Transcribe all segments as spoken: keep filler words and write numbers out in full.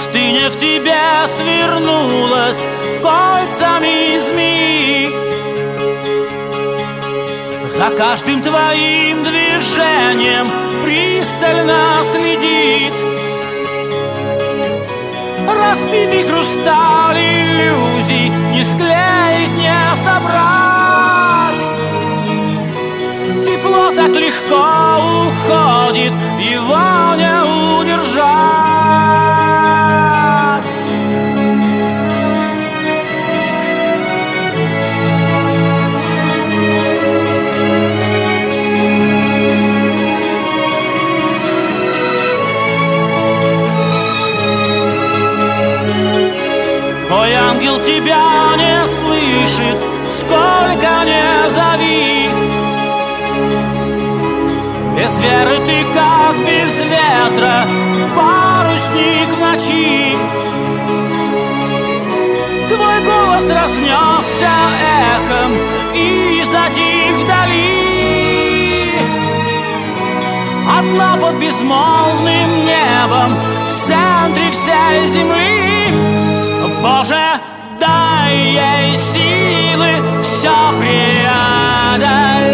Пустыня в тебе свернулась кольцами змеи. За каждым твоим движением пристально следит. Разбитый хрусталь иллюзий не склеить, не собрать. Тепло так легко уходит, его не удержать. Твой ангел тебя не слышит, сколько не зови. Без веры ты как без ветра, парусник в ночи. Твой голос разнесся эхом и затих вдали. Одна под безмолвным небом в центре всей земли. Боже, дай ей силы все преодолеть.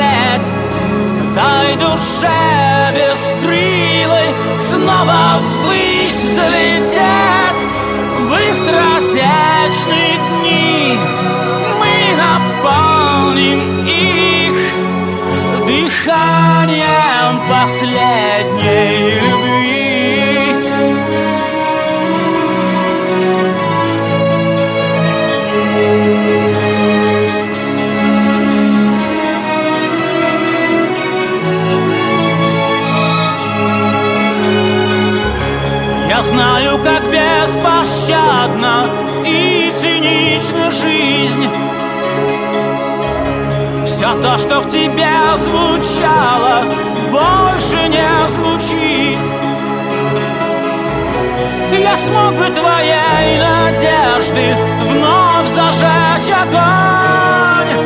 Дай душе бескрылой снова ввысь взлететь. Быстротечные дни мы наполним их дыханием последней любви. Я знаю, как беспощадна и цинична жизнь. Все то, что в тебе звучало, больше не звучит. Я смог бы твоей надежды вновь зажечь огонь.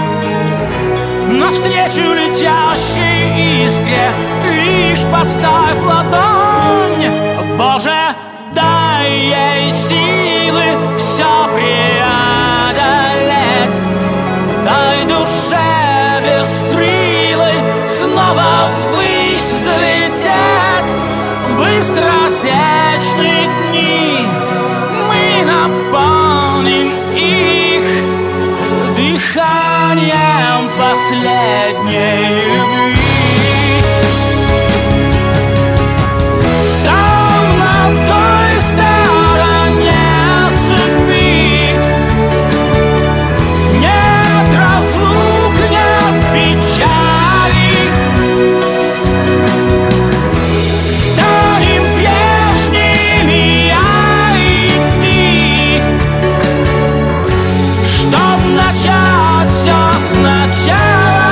Навстречу летящей искре лишь подставь ладонь. Боже, дай ей силы все преодолеть. Дай душе бескрылой снова ввысь взлететь. Быстротечные дни мы наполним их дыханием последней любви. Начать все сначала.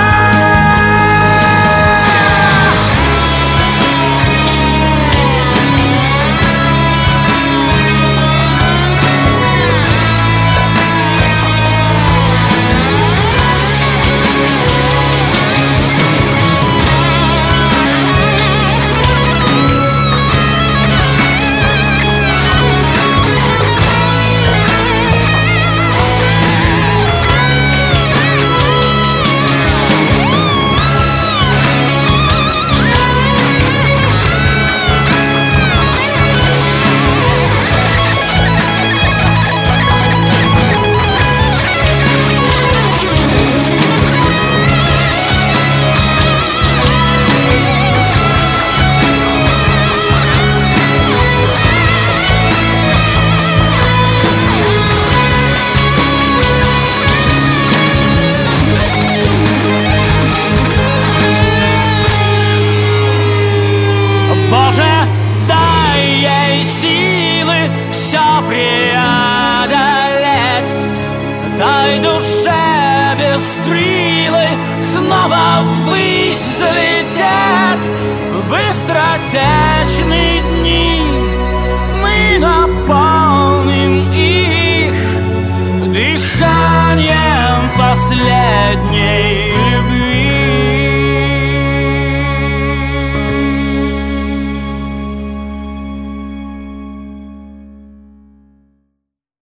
Боже, дай ей силы все преодолеть. Дай душе бескрылой снова ввысь взлететь. В быстротечные дни мы наполним их дыханием последней любви.